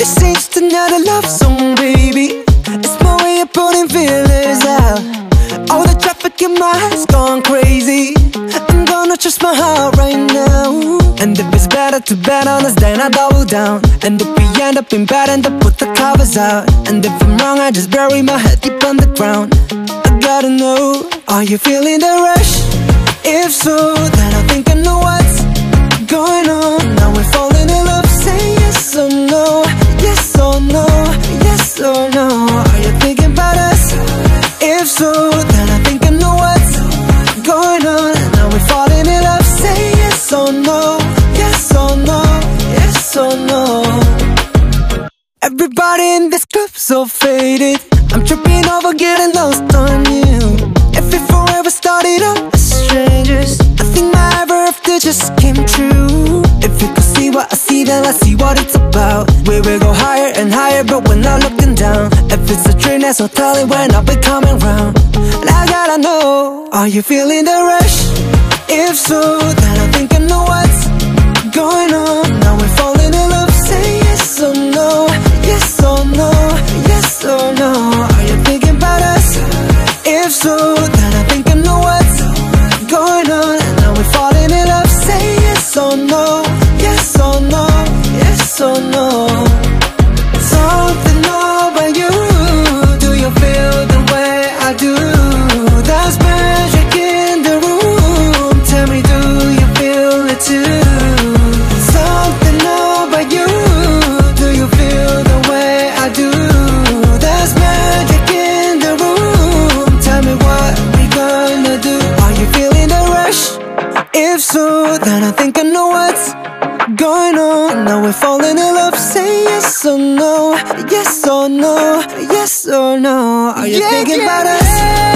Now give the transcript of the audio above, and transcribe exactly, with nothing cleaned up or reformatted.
This ain't just another love song, baby. It's my way of putting feelers out. All the traffic in my head's gone crazy. I'm gonna trust my heart right now. And if it's better to bet on us, then I double down. And if we end up in bed, and I put the covers out. And if I'm wrong, I just bury my head deep underground. I gotta know, are you feeling the rush? If so, then I think I know what's going on. Now we're falling in love, say yes or no. Yes or no, yes or no. Are you thinking about us? If so, then I think I know what's going on. Now we're falling in love, say yes or no. Yes or no, yes or no. Everybody in this club so faded. I'm tripping over getting lost on you. If we forever started out as strangers, I think my ever after just came true. If you could see what I see, then I see what it's about. We will go higher and higher, but we're not looking down. If it's a dream, there's no telling when I'll be coming round. And I gotta know, are you feeling the rush? If so, then I think I know what's going on. Now we're falling in love, say yes or no. Yes or no, yes or no. Are you thinking about us? If so, then I think I know what's going on. Now we're falling in love, say yes or no. Yes or no, yes or no. Something about you. Do you feel the way I do? There's magic in the room. Tell me, do you feel it too? Something about you. Do you feel the way I do? There's magic in the room. Tell me what we gonna do. Are you feeling the rush? If so, then I think I know what's going on. Now we're falling in love, say yes or no. Yes or no, yes or no. Are you Yeah, thinking yeah, about us? yeah.